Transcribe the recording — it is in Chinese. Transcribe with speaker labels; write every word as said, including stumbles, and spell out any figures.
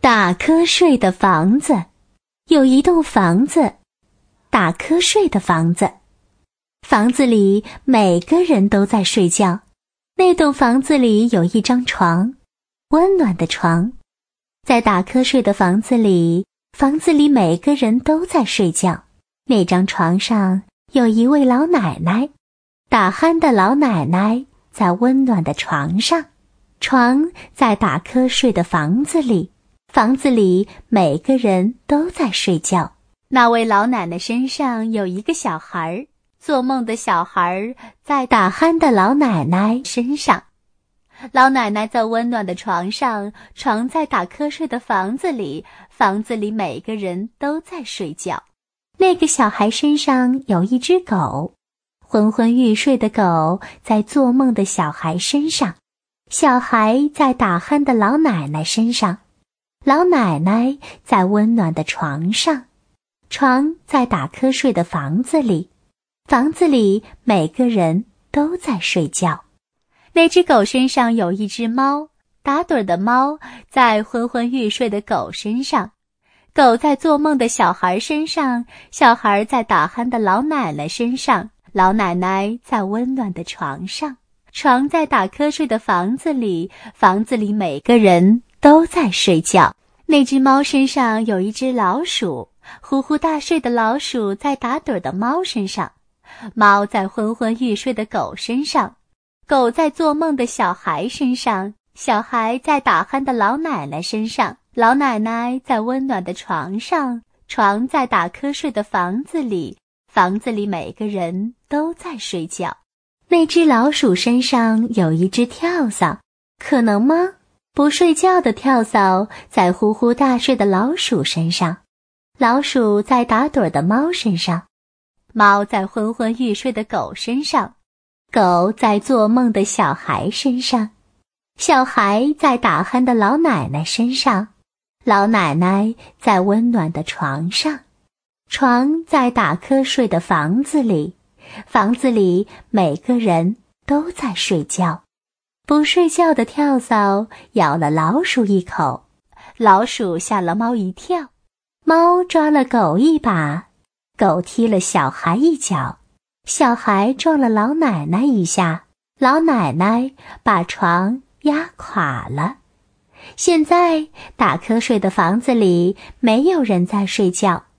Speaker 1: 打瞌睡的房子。有一栋房子，打瞌睡的房子。房子里每个人都在睡觉。那栋房子里有一张床，温暖的床。在打瞌睡的房子里，房子里每个人都在睡觉。那张床上有一位老奶奶，打鼾的老奶奶在温暖的床上。床在打瞌睡的房子里，房子里每个人都在睡觉。那位老奶奶身上有一个小孩，做梦的小孩在打鼾的老奶奶身上。老奶奶在温暖的床上，床在打瞌睡的房子里，房子里每个人都在睡觉。那个小孩身上有一只狗，昏昏欲睡的狗在做梦的小孩身上。小孩在打鼾的老奶奶身上，老奶奶在温暖的床上，床在打瞌睡的房子里，房子里每个人都在睡觉。那只狗身上有一只猫，打盹的猫在昏昏欲睡的狗身上，狗在做梦的小孩身上，小孩在打鼾的老奶奶身上，老奶奶在温暖的床上，床在打瞌睡的房子里，房子里每个人都在睡觉。那只猫身上有一只老鼠，呼呼大睡的老鼠在打盹的猫身上，猫在昏昏欲睡的狗身上，狗在做梦的小孩身上，小孩在打鼾的老奶奶身上，老奶奶在温暖的床上，床在打瞌睡的房子里，房子里每个人都在睡觉。那只老鼠身上有一只跳蚤，可能吗？不睡觉的跳蚤在呼呼大睡的老鼠身上，老鼠在打盹的猫身上，猫在昏昏欲睡的狗身上，狗在做梦的小孩身上，小孩在打鼾的老奶奶身上，老奶奶在温暖的床上，床在打瞌睡的房子里，房子里每个人都在睡觉。不睡觉的跳蚤咬了老鼠一口，老鼠吓了猫一跳，猫抓了狗一把，狗踢了小孩一脚，小孩撞了老奶奶一下，老奶奶把床压垮了。现在打瞌睡的房子里没有人在睡觉，